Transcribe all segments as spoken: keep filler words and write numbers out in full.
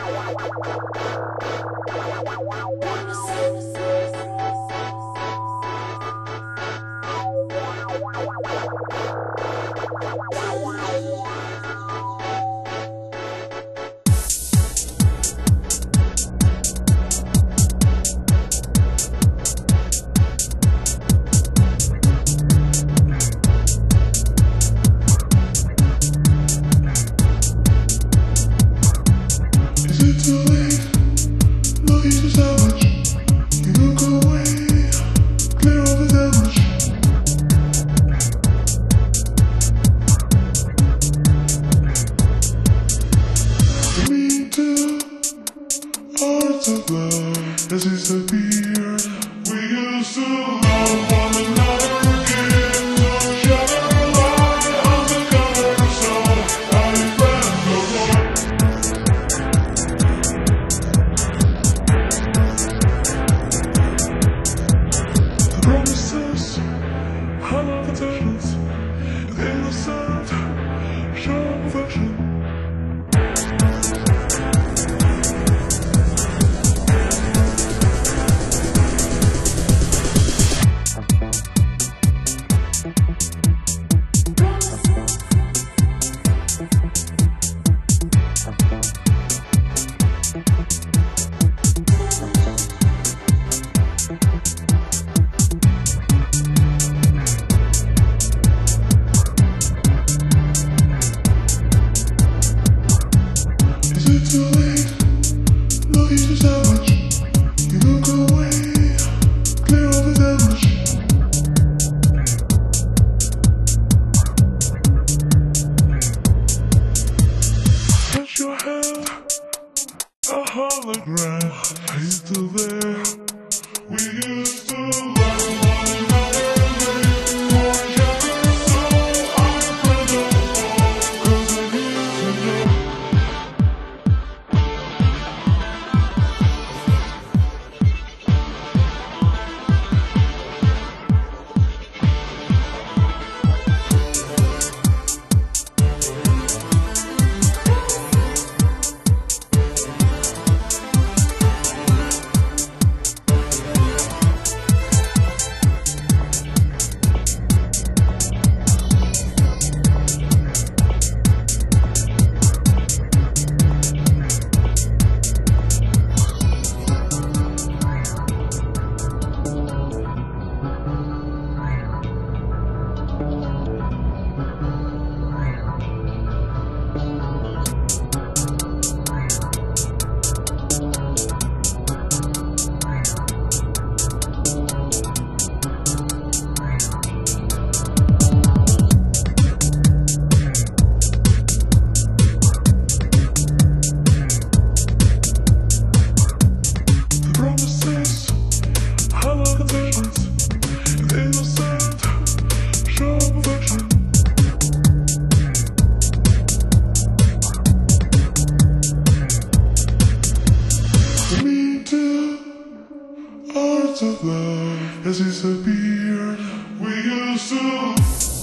As it's a beer, we used to love one another again. No shadow light on the color, so I friend no more. The promises, hollow intentions, innocent, show affection. Is it too late? Love you too savage. You look away, clear all the damage. Touch your hand, a hologram. Are you still there? We used to love one another, live for each other, so unbreakable. 'Cause I used to know. Of love as it's appeared, we used to.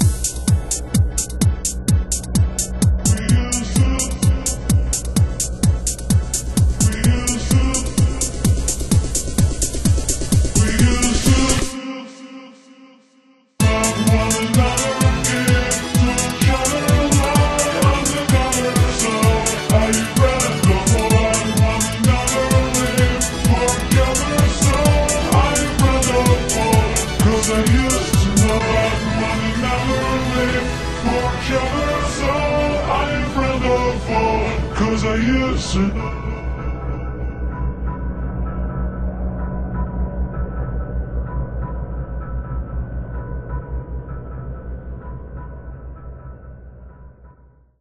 I used to love one another, live for each other, so I'm friend of all. 'Cause I used to know.